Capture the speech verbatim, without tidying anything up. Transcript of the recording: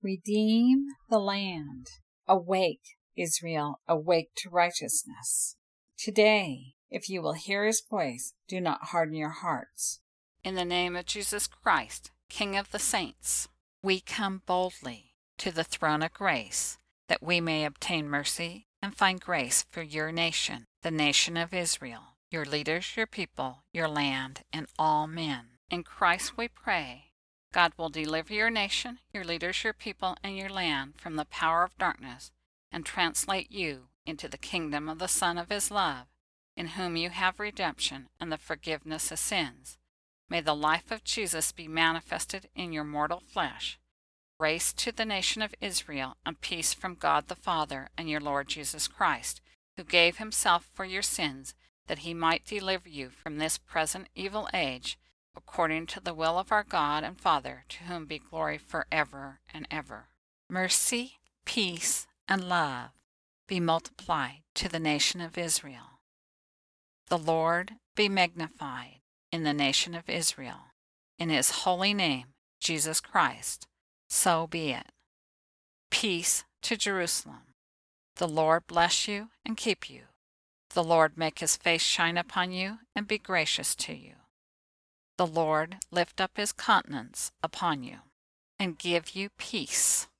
Redeem the land. Awake, Israel, awake to righteousness. Today, if you will hear his voice, do not harden your hearts. In the name of Jesus Christ, King of the saints, we come boldly to the throne of grace, that we may obtain mercy and find grace for your nation, the nation of Israel, your leaders, your people, your land, and all men. In Christ we pray. God will deliver your nation, your leaders, your people, and your land from the power of darkness and translate you into the kingdom of the Son of his love, in whom you have redemption and the forgiveness of sins. May the life of Jesus be manifested in your mortal flesh. Grace to the nation of Israel and peace from God the Father and your Lord Jesus Christ, who gave himself for your sins, that he might deliver you from this present evil age, according to the will of our God and Father, to whom be glory forever and ever. Mercy, peace, and love be multiplied to the nation of Israel. The Lord be magnified in the nation of Israel. In his holy name, Jesus Christ, so be it. Peace to Jerusalem. The Lord bless you and keep you. The Lord make his face shine upon you and be gracious to you. The Lord lift up his countenance upon you and give you peace.